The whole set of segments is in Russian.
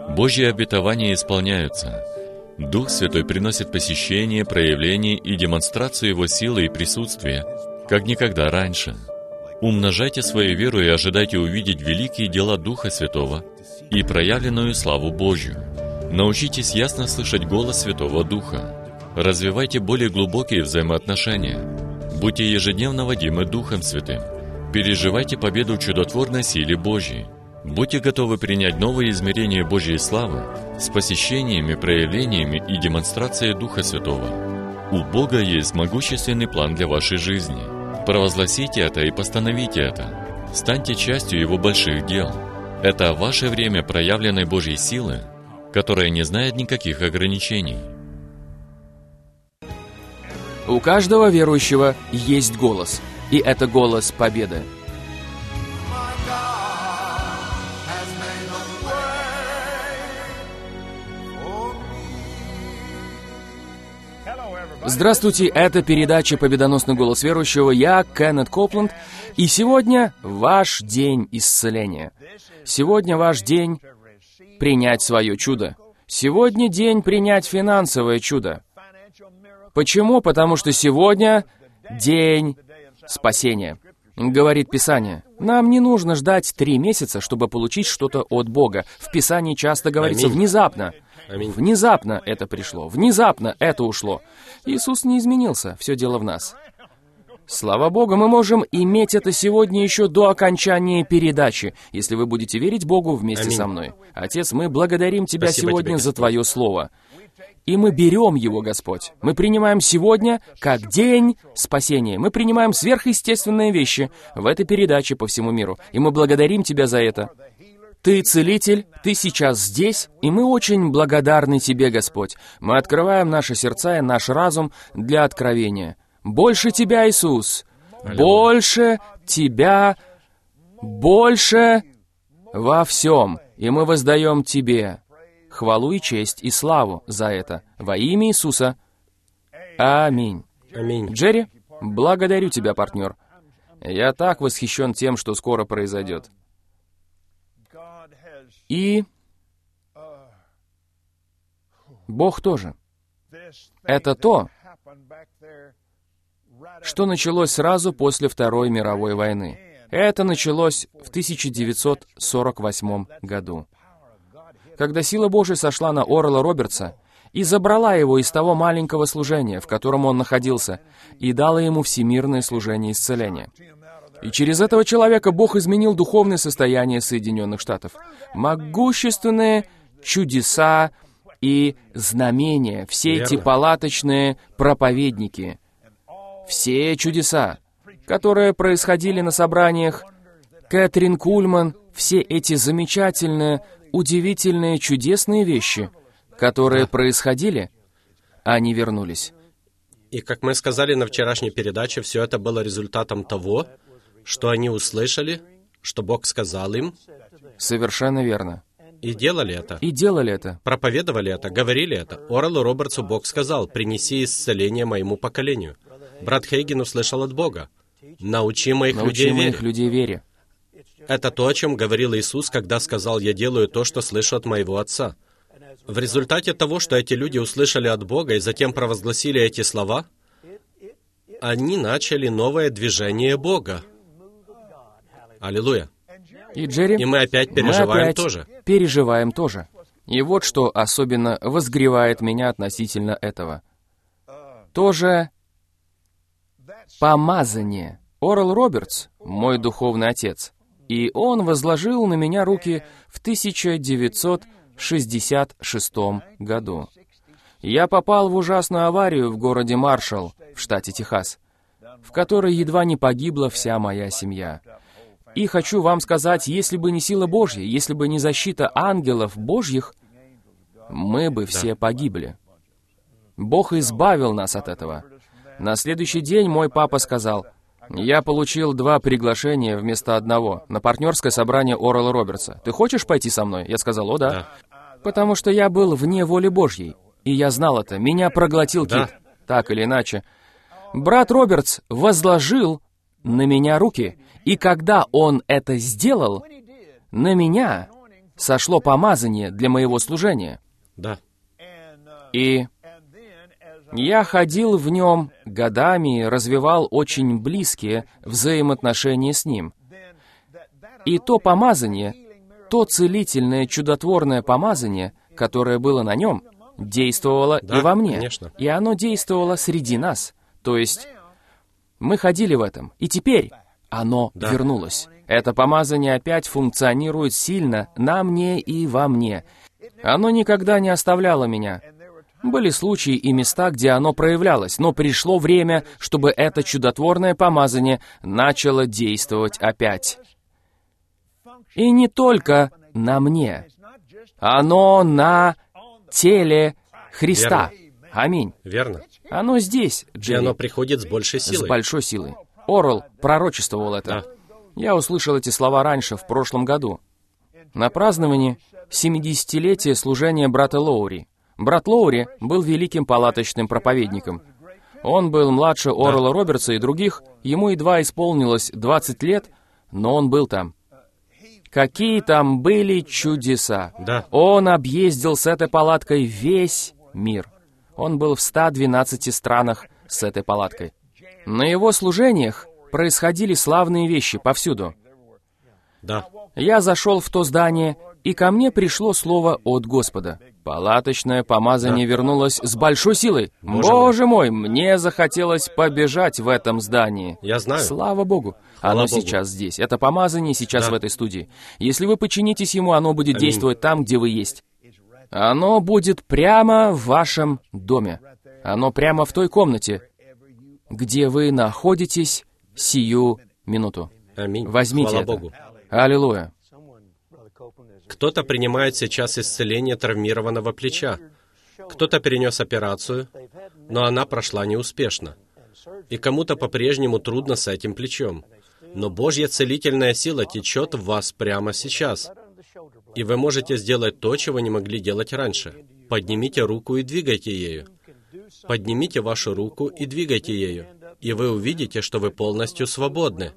Божьи обетования исполняются. Дух Святой приносит посещение, проявление и демонстрацию Его силы и присутствия, как никогда раньше. Умножайте свою веру и ожидайте увидеть великие дела Духа Святого и проявленную славу Божью. Научитесь ясно слышать голос Святого Духа. Развивайте более глубокие взаимоотношения. Будьте ежедневно водимы Духом Святым. Переживайте победу в чудотворной силе Божьей. Будьте готовы принять новые измерения Божьей славы с посещениями, проявлениями и демонстрацией Духа Святого. У Бога есть могущественный план для вашей жизни. Провозгласите это и постановите это. Станьте частью Его больших дел. Это ваше время проявленной Божьей силы, которая не знает никаких ограничений. У каждого верующего есть голос, и это голос победы. Здравствуйте, это передача «Победоносный голос верующего». Я Кеннет Копланд, и сегодня ваш день исцеления. Сегодня ваш день принять свое чудо. Сегодня день принять финансовое чудо. Почему? Потому что сегодня день спасения. Говорит Писание. Нам не нужно ждать 3 месяца, чтобы получить что-то от Бога. В Писании часто говорится внезапно. Внезапно это пришло, внезапно это ушло. Иисус не изменился, все дело в нас. Слава Богу, мы можем иметь это сегодня еще до окончания передачи, если вы будете верить Богу вместе со мной. Отец, мы благодарим Тебя сегодня за Твое Слово. И мы берем его, Господь. Мы принимаем сегодня как день спасения. Мы принимаем сверхъестественные вещи в этой передаче по всему миру. И мы благодарим Тебя за это. Ты целитель, Ты сейчас здесь, и мы очень благодарны Тебе, Господь. Мы открываем наши сердца и наш разум для откровения. Больше Тебя, Иисус! Больше Тебя! Больше во всем! И мы воздаем Тебе хвалу и честь и славу за это. Во имя Иисуса. Аминь. Аминь. Джерри, благодарю Тебя, партнер. Я так восхищен тем, что скоро произойдет. И Бог тоже. Это то, что началось сразу после Второй мировой войны. Это началось в 1948 году, когда сила Божия сошла на Орла Робертса и забрала его из того маленького служения, в котором он находился, и дала ему всемирное служение исцеления. И через этого человека Бог изменил духовное состояние Соединенных Штатов. Могущественные чудеса и знамения, все эти палаточные проповедники, все чудеса, которые происходили на собраниях, Кэтрин Кульман, все эти замечательные, удивительные, чудесные вещи, которые происходили, они вернулись. И как мы сказали на вчерашней передаче, все это было результатом того, что они услышали, что Бог сказал им. Совершенно верно. И делали это. И делали это. Проповедовали это, говорили это. Орелу Робертсу Бог сказал: «Принеси исцеление моему поколению». Брат Хейген услышал от Бога: «Научи моих людей вере». Это то, о чем говорил Иисус, когда сказал: «Я делаю то, что слышу от моего Отца». В результате того, что эти люди услышали от Бога и затем провозгласили эти слова, они начали новое движение Бога. Аллилуйя. И, Джерри, и мы опять переживаем тоже. И вот что особенно возгревает меня относительно этого. Тоже помазание. Орел Робертс, мой духовный отец, и он возложил на меня руки в 1966 году. Я попал в ужасную аварию в городе Маршалл, в штате Техас, в которой едва не погибла вся моя семья. И хочу вам сказать, если бы не сила Божья, если бы не защита ангелов Божьих, мы бы все погибли. Бог избавил нас от этого. На следующий день мой папа сказал: «Я получил 2 приглашения вместо одного на партнерское собрание Орела Робертса. Ты хочешь пойти со мной?» Я сказал: «О, да». Потому что я был вне воли Божьей, и я знал это. Меня проглотил кит. Так или иначе. Брат Робертс возложил на меня руки, и когда он это сделал, на меня сошло помазание для моего служения. Да. И я ходил в нем годами и развивал очень близкие взаимоотношения с ним. И то помазание, то целительное, чудотворное помазание, которое было на нем, действовало и во мне. Конечно. И оно действовало среди нас. То есть мы ходили в этом. И теперь оно вернулось. Это помазание опять функционирует сильно на мне и во мне. Оно никогда не оставляло меня. Были случаи и места, где оно проявлялось, но пришло время, чтобы это чудотворное помазание начало действовать опять. И не только на мне. Оно на теле Христа. Аминь. Верно. Оно здесь, И Джерри. оно приходит с большей С силой. большой силой. Орел пророчествовал это. Я услышал эти слова раньше, в прошлом году. На праздновании 70-летия служения брата Лоури. Брат Лоури был великим палаточным проповедником. Он был младше Орла Робертса и других, ему едва исполнилось 20 лет, но он был там. Какие там были чудеса! Да. Он объездил с этой палаткой весь мир. Он был в 112 странах с этой палаткой. На его служениях происходили славные вещи повсюду. Да. Я зашел в то здание, и ко мне пришло слово от Господа. Палаточное помазание вернулось с большой силой. Боже мой, мне захотелось побежать в этом здании. Я знаю. Слава Богу. Оно Богу. сейчас здесь. Это помазание сейчас Да. в этой студии. Если вы подчинитесь ему, оно будет Аминь. действовать там, где вы есть. Оно будет прямо в вашем доме. Оно прямо в той комнате, где вы находитесь сию минуту. Аминь. Возьмите Хвала это. Богу. Аллилуйя. Кто-то принимает сейчас исцеление травмированного плеча. Кто-то перенес операцию, но она прошла неуспешно. И кому-то по-прежнему трудно с этим плечом. Но Божья целительная сила течет в вас прямо сейчас. И вы можете сделать то, чего не могли делать раньше. Поднимите руку и двигайте ею. Поднимите вашу руку и двигайте ею. И вы увидите, что вы полностью свободны.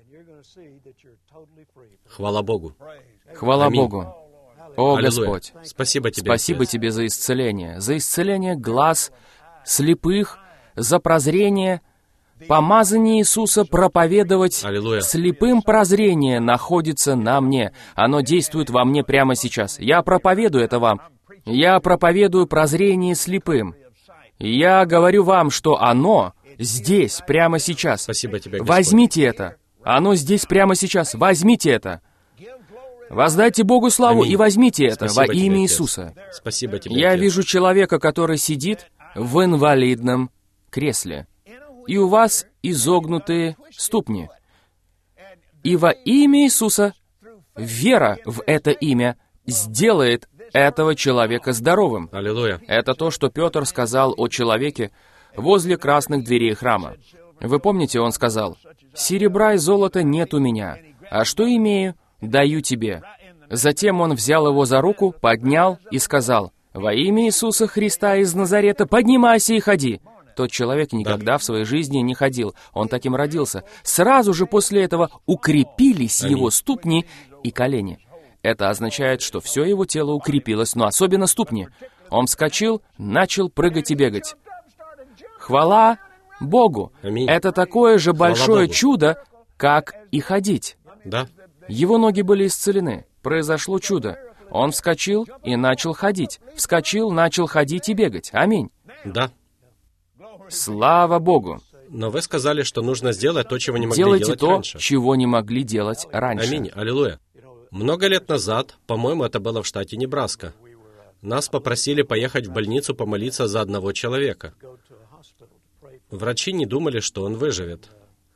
Хвала Богу. Хвала Аминь. Богу. О, Аллилуйя. Господь, Спасибо Тебе, спасибо Отец. Тебе за исцеление глаз слепых, за прозрение, помазание Иисуса проповедовать Аллилуйя. слепым прозрение находится на мне. Оно действует во мне прямо сейчас. Я проповедую это вам. Я проповедую прозрение слепым. Я говорю вам, что оно здесь, прямо сейчас. Спасибо Тебе, Господь. Возьмите это. Оно здесь прямо сейчас. Возьмите это. Воздайте Богу славу Аминь. и возьмите это Спасибо во тебе, имя Отец. Иисуса. Спасибо Тебе, Я Отец. вижу человека, который сидит в инвалидном кресле. И у вас изогнутые ступни. И во имя Иисуса вера в это имя сделает этого человека здоровым. Аллилуйя. Это то, что Петр сказал о человеке возле красных дверей храма. Вы помните, он сказал: «Серебра и золота нет у меня, а что имею, даю тебе». Затем он взял его за руку, поднял и сказал: «Во имя Иисуса Христа из Назарета поднимайся и ходи». Тот человек никогда в своей жизни не ходил, он таким родился. Сразу же после этого укрепились его ступни и колени. Это означает, что все его тело укрепилось, но особенно ступни. Он вскочил, начал прыгать и бегать. Хвала Богу! Аминь. Это такое же большое Богу. чудо, как и ходить. Да. Его ноги были исцелены. Произошло чудо. Он вскочил и начал ходить. Вскочил, начал ходить и бегать. Аминь. Да. Слава Богу! Но вы сказали, что нужно сделать то, чего не могли Делайте делать то, раньше. чего не могли делать раньше. Аминь. Аллилуйя. Много лет назад, по-моему, это было в штате Небраска, нас попросили поехать в больницу помолиться за одного человека. Врачи не думали, что он выживет.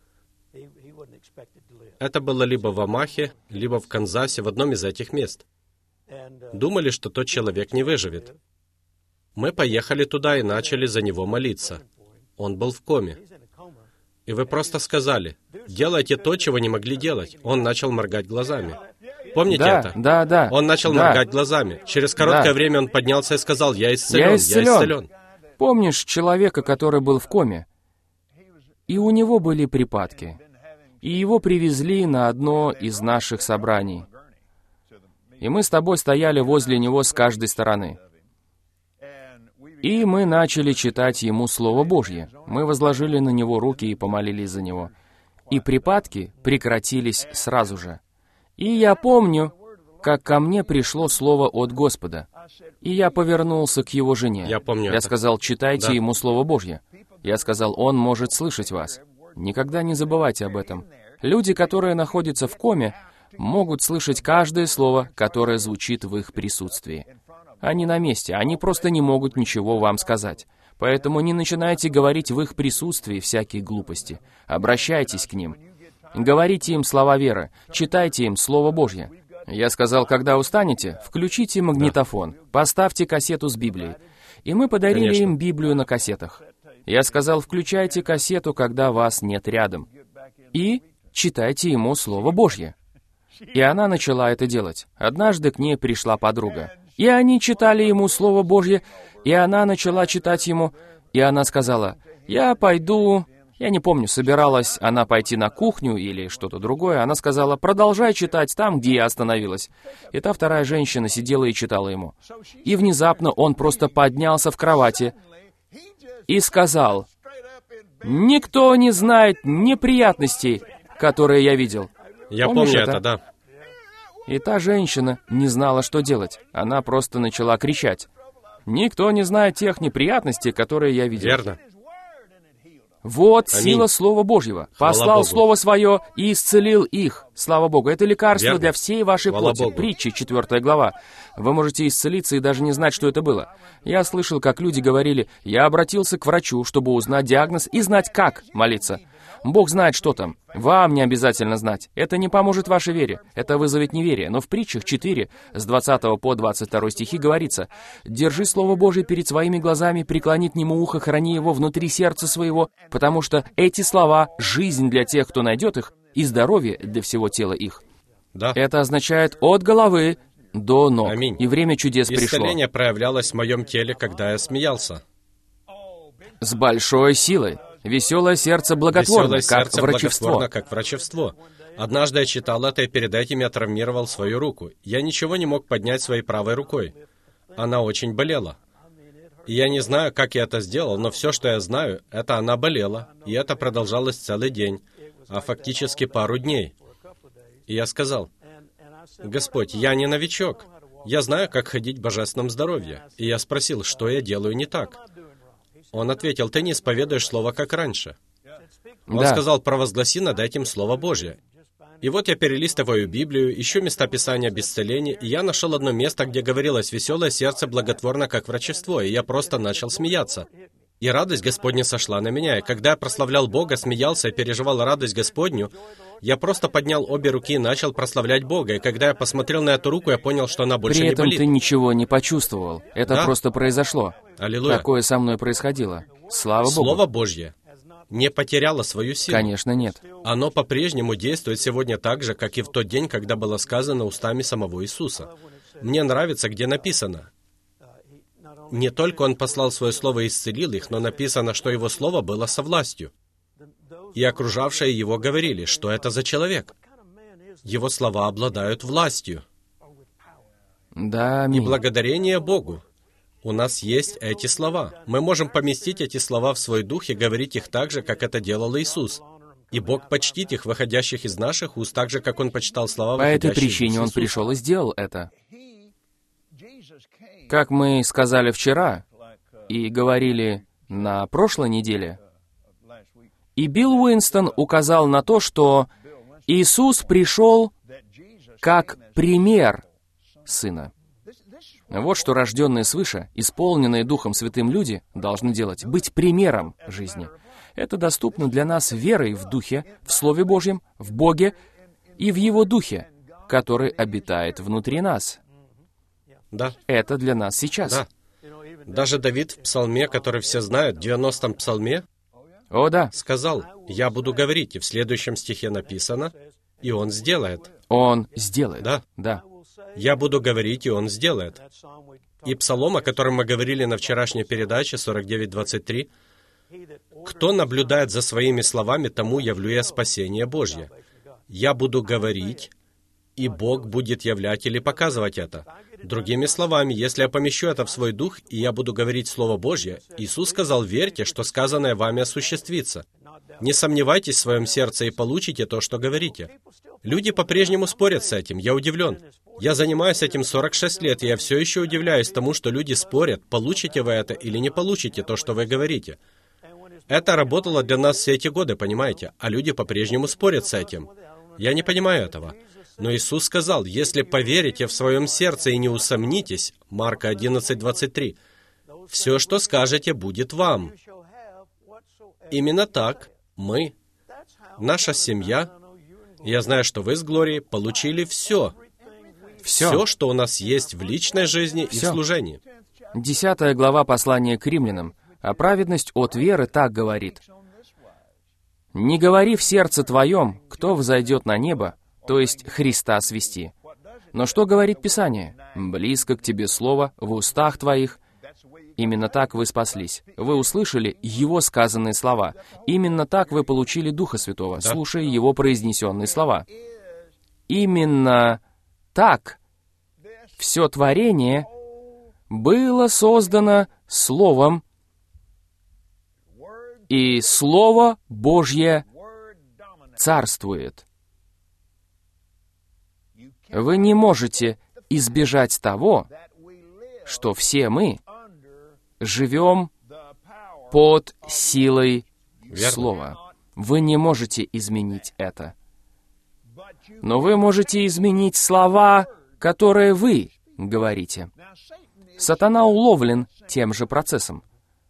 Это было либо в Омахе, либо в Канзасе, в одном из этих мест. Думали, что тот человек не выживет. Мы поехали туда и начали за него молиться. Он был в коме. И вы просто сказали: «Делайте то, чего не могли делать». Он начал моргать глазами. Помните Да, это? да, да. Он начал Да. моргать глазами. Через короткое Да. время он поднялся и сказал: «Я исцелен, Я я исцелен. исцелен». Помнишь человека, который был в коме? И у него были припадки. И его привезли на одно из наших собраний. И мы с тобой стояли возле него с каждой стороны. И мы начали читать ему Слово Божье. Мы возложили на него руки и помолились за него. И припадки прекратились сразу же. И я помню, как ко мне пришло слово от Господа. И я повернулся к его жене. Я помню Я это. сказал, читайте Да. ему Слово Божье. Я сказал, он может слышать вас. Никогда не забывайте об этом. Люди, которые находятся в коме, могут слышать каждое слово, которое звучит в их присутствии. Они на месте, они просто не могут ничего вам сказать. Поэтому не начинайте говорить в их присутствии всякие глупости. Обращайтесь к ним. Говорите им слова веры, читайте им Слово Божье. Я сказал, когда устанете, включите магнитофон, поставьте кассету с Библией. И мы подарили Конечно. им Библию на кассетах. Я сказал, включайте кассету, когда вас нет рядом. И читайте ему Слово Божье. И она начала это делать. Однажды к ней пришла подруга. И они читали ему Слово Божье, и она начала читать ему, и она сказала, «Я пойду...» Я не помню, собиралась она пойти на кухню или что-то другое. Она сказала, «Продолжай читать там, где я остановилась». И та вторая женщина сидела и читала ему. И внезапно он просто поднялся в кровати и сказал, «Никто не знает неприятностей, которые я видел». Я Помнишь помню это? это, да. И та женщина не знала, что делать. Она просто начала кричать. «Никто не знает тех неприятностей, которые я видел». Верно. Вот Аминь. сила Слова Божьего. Хвала Послал Богу. Слово Свое и исцелил их. Слава Богу. Это лекарство Верно. для всей вашей Хвала плоти. Богу. Притчи, 4 глава. Вы можете исцелиться и даже не знать, что это было. Я слышал, как люди говорили, я обратился к врачу, чтобы узнать диагноз и знать, как молиться. Бог знает, что там. Вам не обязательно знать. Это не поможет вашей вере. Это вызовет неверие. Но в притчах 4, с 20 по 22 стихи говорится, «Держи Слово Божие перед своими глазами, преклони к нему ухо, храни его внутри сердца своего, потому что эти слова — жизнь для тех, кто найдет их, и здоровье для всего тела их». Да. Это означает от головы до ног. Аминь. И время чудес пришло. Исцеление проявлялось в моем теле, когда я смеялся. С большой силой. Веселое сердце благотворно, Веселое как сердце врачевство. благотворно, как врачевство. Однажды я читал это, и перед этим я травмировал свою руку. Я ничего не мог поднять своей правой рукой. Она очень болела. И я не знаю, как я это сделал, но все, что я знаю, это она болела. И это продолжалось целый день, а фактически пару дней. И я сказал, «Господь, я не новичок. Я знаю, как ходить в божественном здоровье». И я спросил, что я делаю не так. Он ответил, «Ты не исповедуешь Слово, как раньше». Он Да. сказал, «Провозгласи над этим Слово Божье». И вот я перелистываю Библию, ищу места Писания об исцелении, и я нашел одно место, где говорилось «Веселое сердце благотворно, как врачевство», и я просто начал смеяться. И радость Господня сошла на меня, и когда я прославлял Бога, смеялся и переживал радость Господню, я просто поднял обе руки и начал прославлять Бога, и когда я посмотрел на эту руку, я понял, что она больше При не этом болит. ты ничего не почувствовал. Это Да. просто произошло. Аллилуйя. Такое со мной происходило. Слава Богу. Слово Божье не потеряло свою силу. Конечно, нет. Оно по-прежнему действует сегодня так же, как и в тот день, когда было сказано устами самого Иисуса. Мне нравится, где написано. Не только Он послал Свое Слово и исцелил их, но написано, что Его Слово было со властью. И окружавшие Его говорили, что это за человек. Его слова обладают властью. Да, И аминь. благодарение Богу. У нас есть эти слова. Мы можем поместить эти слова в свой дух и говорить их так же, как это делал Иисус. И Бог почтит их, выходящих из наших уст, так же, как Он почитал слова, По этой выходящие из причине Он Иисуса. пришел и сделал это. Как мы сказали вчера и говорили на прошлой неделе, и Билл Уинстон указал на то, что Иисус пришел как пример Сына. Вот что рожденные свыше, исполненные Духом Святым люди должны делать, быть примером жизни. Это доступно для нас верой в Духе, в Слове Божьем, в Боге и в Его Духе, который обитает внутри нас. Да, Это для нас сейчас. да. Даже Давид в псалме, который все знают, в 90-м псалме, О, да. сказал, «Я буду говорить», и в следующем стихе написано, «И Он сделает». Он сделает. Да. Да. «Я буду говорить, и Он сделает». И псалом, о котором мы говорили на вчерашней передаче, 49:23, «Кто наблюдает за своими словами, тому явлю я спасение Божье. Я буду говорить, и Бог будет являть или показывать это. Другими словами, если я помещу это в свой дух, и я буду говорить Слово Божье, Иисус сказал: верьте, что сказанное вами осуществится. Не сомневайтесь в своем сердце и получите то, что говорите. Люди по-прежнему спорят с этим. Я удивлен. Я занимаюсь этим 46 лет, и я все еще удивляюсь тому, что люди спорят, получите вы это или не получите то, что вы говорите. Это работало для нас все эти годы, понимаете? А люди по-прежнему спорят с этим. Я не понимаю этого. Но Иисус сказал: если поверите в своем сердце и не усомнитесь, Марка 11:23, все, что скажете, будет вам. Именно так мы, наша семья, я знаю, что вы с Глорией получили все. Все, что у нас есть в личной жизни и в служении. 10 глава послания к римлянам. А праведность от веры так говорит: «Не говори в сердце твоем, кто взойдет на небо, то есть Христа свести. Но что говорит Писание? Близко к тебе слово, в устах твоих». Именно так вы спаслись. Вы услышали Его сказанные слова. Именно так вы получили Духа Святого, слушая Его произнесенные слова. Именно так все творение было создано Словом, и Слово Божье царствует. Вы не можете избежать того, что все мы живем под силой Слова. Вы не можете изменить это. Но вы можете изменить слова, которые вы говорите. Сатана уловлен тем же процессом.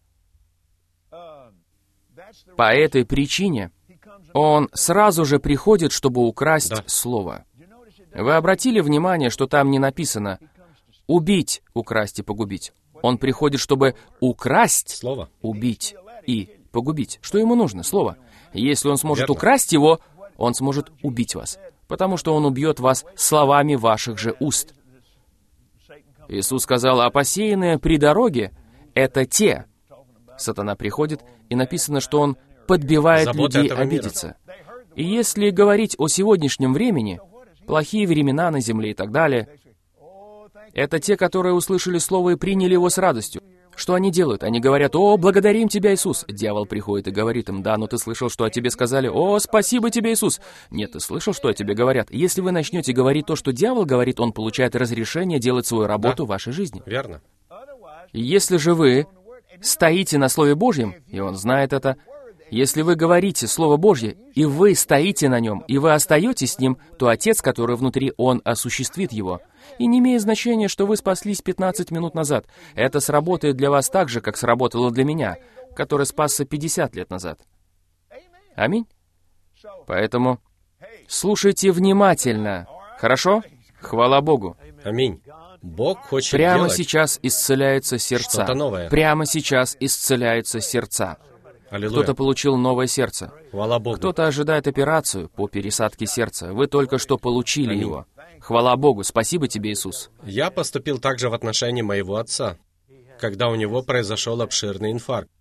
По этой причине он сразу же приходит, чтобы украсть слово. Вы обратили внимание, что там не написано «убить, украсть и погубить». Он приходит, чтобы украсть, Слово. убить и погубить. Что ему нужно? Слово. Если он сможет украсть его, он сможет убить вас, потому что он убьет вас словами ваших же уст. Иисус сказал: «А посеянные при дороге — это те». Сатана приходит, и написано, что он подбивает людей обидеться. И если говорить о сегодняшнем времени, плохие времена на земле и так далее, это те, которые услышали Слово и приняли его с радостью. Что они делают? Они говорят: «О, благодарим Тебя, Иисус». Дьявол приходит и говорит им: «Да, но ты слышал, что о тебе сказали? О, спасибо тебе, Иисус». Нет, ты слышал, что о тебе говорят? Если вы начнете говорить то, что дьявол говорит, он получает разрешение делать свою работу в вашей жизни. Верно. Если же вы стоите на Слове Божьем, и он знает это, если вы говорите Слово Божье, и вы стоите на нем, и вы остаетесь с ним, то Отец, который внутри, Он осуществит его. И не имеет значения, что вы спаслись 15 минут назад. Это сработает для вас так же, как сработало для меня, который спасся 50 лет назад. Аминь? Поэтому слушайте внимательно. Хорошо? Хвала Богу. Аминь. Бог хочет Прямо делать сейчас исцеляются сердца. что-то новое. Прямо сейчас исцеляются сердца. Аллилуйя. Кто-то получил новое сердце. Хвала Богу. Кто-то ожидает операцию по пересадке сердца. Вы только что получили его. Хвала Богу. Спасибо тебе, Иисус. Я поступил также в отношении моего отца, когда у него произошел обширный инфаркт.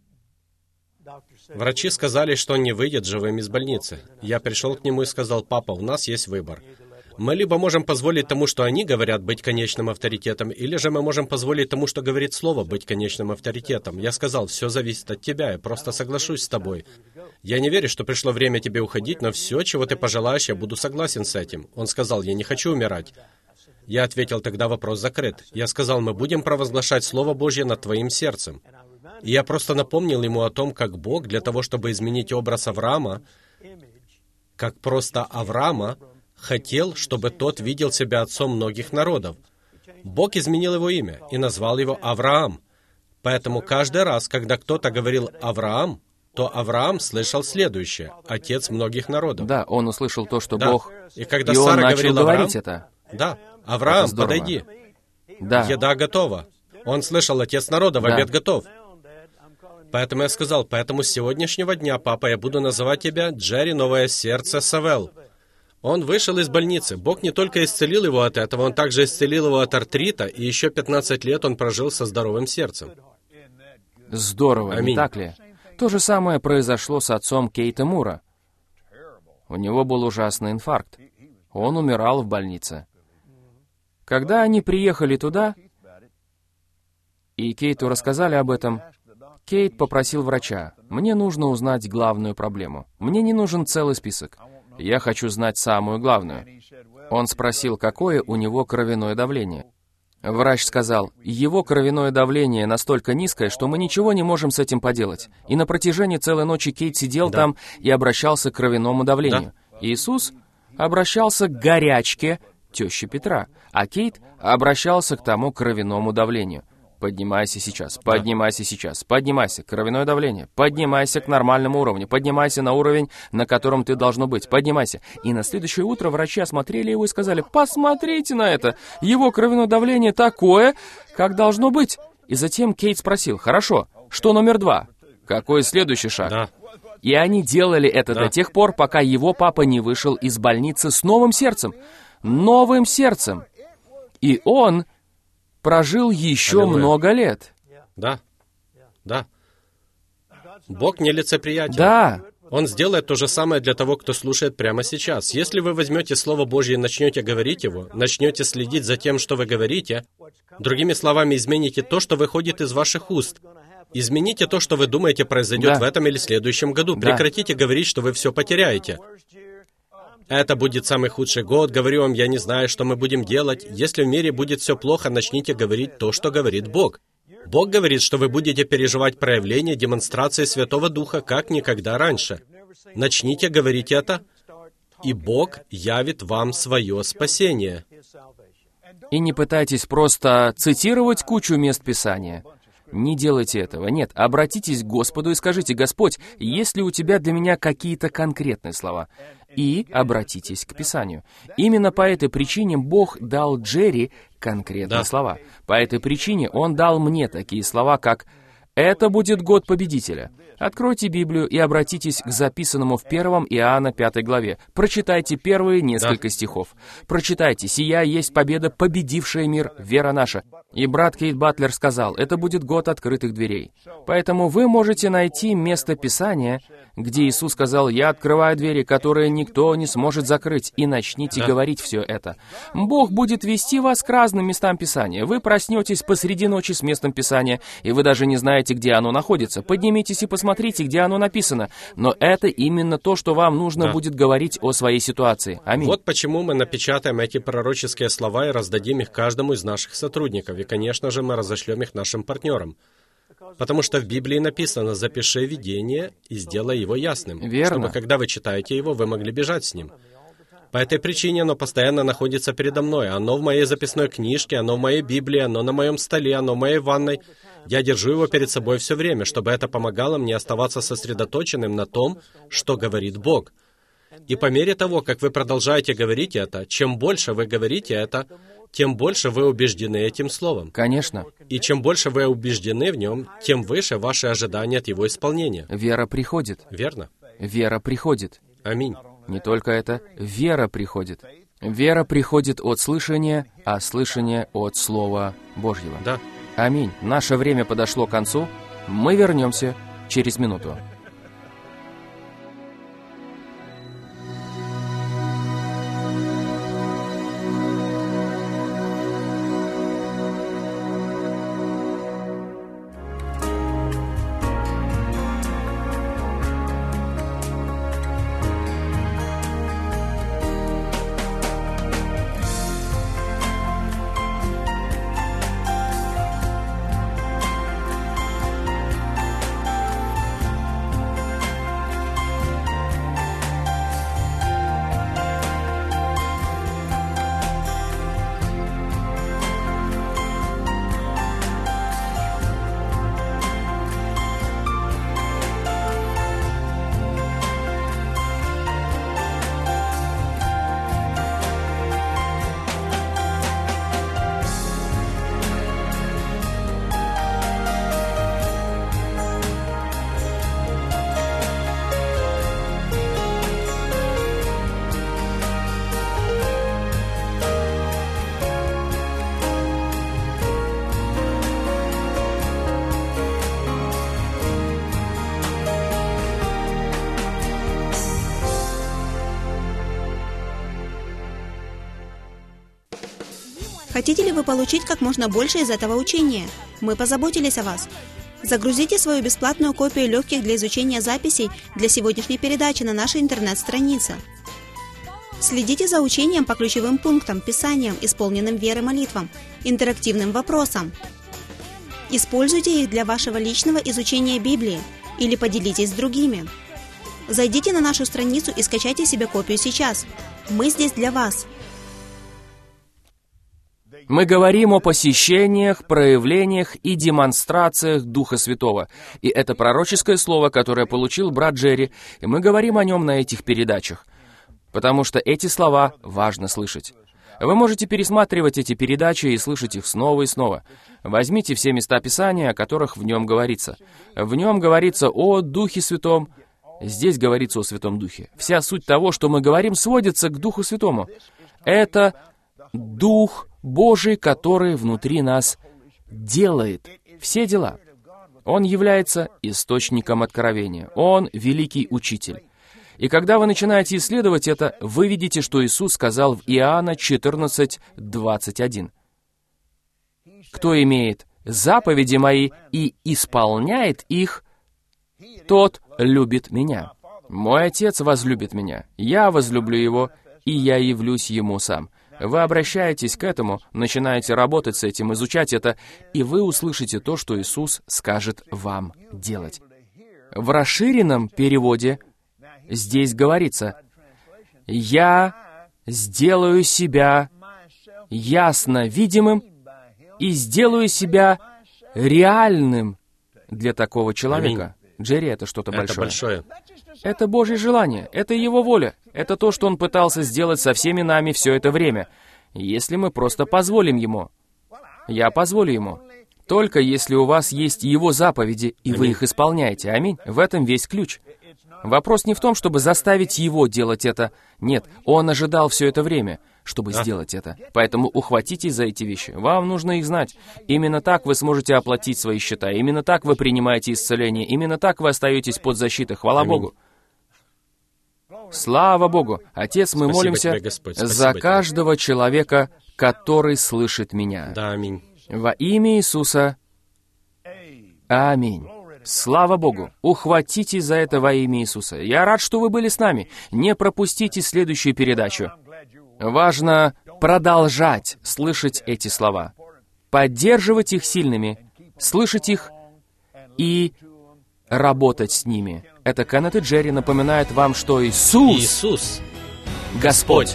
Врачи сказали, что он не выйдет живым из больницы. Я пришел к нему и сказал: «Папа, у нас есть выбор. Мы либо можем позволить тому, что они говорят, быть конечным авторитетом, или же мы можем позволить тому, что говорит Слово, быть конечным авторитетом». Я сказал: «Все зависит от тебя, я просто соглашусь с тобой. Я не верю, что пришло время тебе уходить, но все, чего ты пожелаешь, я буду согласен с этим». Он сказал: «Я не хочу умирать». Я ответил: «Тогда вопрос закрыт». Я сказал: «Мы будем провозглашать Слово Божье над твоим сердцем». И я просто напомнил ему о том, как Бог для того, чтобы изменить образ Авраама, как просто Авраама, хотел, чтобы тот видел себя отцом многих народов. Бог изменил его имя и назвал его Авраам. Поэтому каждый раз, когда кто-то говорил «Авраам», то Авраам слышал следующее: «Отец многих народов». Да, он услышал то, что Да. Бог... И когда И он Сара начал говорила говорить «Авраам», это. да, «Авраам, Это здорово. подойди, Да, еда готова». Он слышал: «Отец народов, Да. обед готов». Поэтому я сказал: «Поэтому с сегодняшнего дня, папа, я буду называть тебя Джерри Новое Сердце Савел». Он вышел из больницы. Бог не только исцелил его от этого, он также исцелил его от артрита, и еще 15 лет он прожил со здоровым сердцем. здорово, не Аминь. так ли? То же самое произошло с отцом Кейта Мура. У него был ужасный инфаркт. Он умирал в больнице. Когда они приехали туда, и Кейту рассказали об этом, Кейт попросил врача: «Мне нужно узнать главную проблему. Мне не нужен целый список. Я хочу знать самую главную». Он спросил, какое у него кровяное давление. Врач сказал: «Его кровяное давление настолько низкое, что мы ничего не можем с этим поделать». И на протяжении целой ночи Кейт сидел там и обращался к кровяному давлению. Иисус обращался к горячке тещи Петра, а Кейт обращался к тому кровяному давлению. Поднимайся сейчас, поднимайся сейчас, поднимайся, кровяное давление, поднимайся к нормальному уровню, поднимайся на уровень, на котором ты должно быть, поднимайся. И на следующее утро врачи осмотрели его и сказали: «Посмотрите на это, его кровяное давление такое, как должно быть». И затем Кейт спросил: «Хорошо, что номер 2? Какой следующий шаг?» Да. И они делали это до тех пор, пока его папа не вышел из больницы с новым сердцем. Новым сердцем. И он прожил еще много лет. Да. Да. Бог нелицеприятен. Да. Он сделает то же самое для того, кто слушает прямо сейчас. Если вы возьмете Слово Божье и начнете говорить его, начнете следить за тем, что вы говорите, другими словами, измените то, что выходит из ваших уст. Измените то, что вы думаете произойдет в этом или следующем году. Прекратите говорить, что вы все потеряете. Это будет самый худший год, говорю вам, я не знаю, что мы будем делать. Если в мире будет все плохо, начните говорить то, что говорит Бог. Бог говорит, что вы будете переживать проявление демонстрации Святого Духа, как никогда раньше. Начните говорить это, и Бог явит вам свое спасение. И не пытайтесь просто цитировать кучу мест Писания. Не делайте этого. Нет, обратитесь к Господу и скажите: «Господь, есть ли у Тебя для меня какие-то конкретные слова?» И обратитесь к Писанию. Именно по этой причине Бог дал Джерри конкретные слова. По этой причине Он дал мне такие слова, как «Это будет год победителя». Откройте Библию и обратитесь к записанному в 1 Иоанна 5 главе. Прочитайте первые несколько стихов. Прочитайте: «Сия есть победа, победившая мир, вера наша». И брат Кейт Батлер сказал: «Это будет год открытых дверей». Поэтому вы можете найти место Писания, где Иисус сказал: «Я открываю двери, которые никто не сможет закрыть», и начните говорить все это. Бог будет вести вас к разным местам Писания. Вы проснетесь посреди ночи с местом Писания, и вы даже не знаете, где оно находится. Поднимитесь и посмотрите, где оно написано. Но это именно то, что вам нужно будет говорить о своей ситуации. Аминь. Вот почему мы напечатаем эти пророческие слова и раздадим их каждому из наших сотрудников. И, конечно же, мы разошлем их нашим партнерам. Потому что в Библии написано: «Запиши видение и сделай его ясным», чтобы, когда вы читаете его, вы могли бежать с ним. По этой причине оно постоянно находится передо мной. Оно в моей записной книжке, оно в моей Библии, оно на моем столе, оно в моей ванной. Я держу его перед собой все время, чтобы это помогало мне оставаться сосредоточенным на том, что говорит Бог. И по мере того, как вы продолжаете говорить это, чем больше вы говорите это, тем больше вы убеждены этим словом. Конечно. И чем больше вы убеждены в нем, тем выше ваши ожидания от его исполнения. Вера приходит. Верно? Вера приходит. Аминь. Не только это, вера приходит. Вера приходит от слышания, а слышание от Слова Божьего. Да. Аминь. Наше время подошло к концу. Мы вернемся через минуту. Хотите ли вы получить как можно больше из этого учения? Мы позаботились о вас. Загрузите свою бесплатную копию легких для изучения записей для сегодняшней передачи на нашей интернет-странице. Следите за учением по ключевым пунктам, писаниям, исполненным веры молитвам, интерактивным вопросам. Используйте их для вашего личного изучения Библии или поделитесь с другими. Зайдите на нашу страницу и скачайте себе копию сейчас. Мы здесь для вас. Мы говорим о посещениях, проявлениях и демонстрациях Духа Святого. И это пророческое слово, которое получил брат Джерри, и мы говорим о нем на этих передачах. Потому что эти слова важно слышать. Вы можете пересматривать эти передачи и слышать их снова и снова. Возьмите все места Писания, о которых в нем говорится. В нем говорится о Духе Святом. Здесь говорится о Святом Духе. Вся суть того, что мы говорим, сводится к Духу Святому. Это Дух Божий, который внутри нас делает все дела. Он является источником откровения. Он великий учитель. И когда вы начинаете исследовать это, вы видите, что Иисус сказал в Иоанна 14:21. «Кто имеет заповеди мои и исполняет их, тот любит меня. Мой Отец возлюбит меня, я возлюблю его, и я явлюсь ему сам». Вы обращаетесь к этому, начинаете работать с этим, изучать это, и вы услышите то, что Иисус скажет вам делать. В расширенном переводе здесь говорится: «Я сделаю себя ясно видимым и сделаю себя реальным для такого человека». Джерри, это что-то большое. Это Божье желание, это Его воля, это то, что Он пытался сделать со всеми нами все это время, если мы просто позволим Ему. Я позволю Ему. Только если у вас есть Его заповеди, и вы их исполняете. Аминь. В этом весь ключ. Вопрос не в том, чтобы заставить Его делать это. Нет, Он ожидал все это время, чтобы сделать это. Поэтому ухватитесь за эти вещи. Вам нужно их знать. Именно так вы сможете оплатить свои счета. Именно так вы принимаете исцеление. Именно так вы остаетесь под защитой. Хвала Богу. Слава Богу! Отец, мы молимся тебе, Господь. за каждого человека, который слышит меня. Да, аминь. Во имя Иисуса. Аминь. Слава Богу! Ухватитесь за это во имя Иисуса. Я рад, что вы были с нами. Не пропустите следующую передачу. Важно продолжать слышать эти слова, поддерживать их сильными, слышать их и работать с ними. Это Кеннет и Джерри напоминает вам, что Иисус Господь.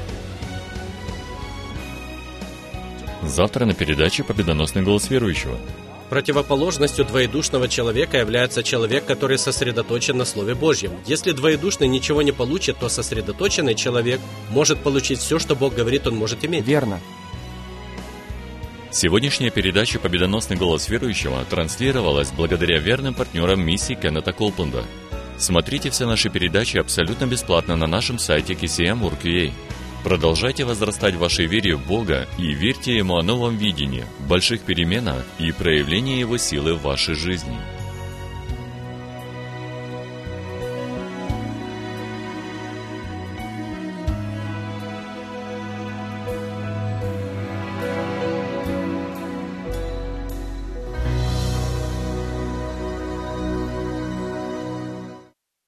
Завтра на передаче «Победоносный голос верующего». Противоположностью двоедушного человека является человек, который сосредоточен на Слове Божьем. Если двоедушный ничего не получит, то сосредоточенный человек может получить все, что Бог говорит, он может иметь. Верно. Сегодняшняя передача «Победоносный голос верующего» транслировалась благодаря верным партнерам миссии Кеннета Коупленда. Смотрите все наши передачи абсолютно бесплатно на нашем сайте kcm.org.ua. Продолжайте возрастать в вашей вере в Бога и верьте Ему о новом видении, больших переменах и проявлении Его силы в вашей жизни.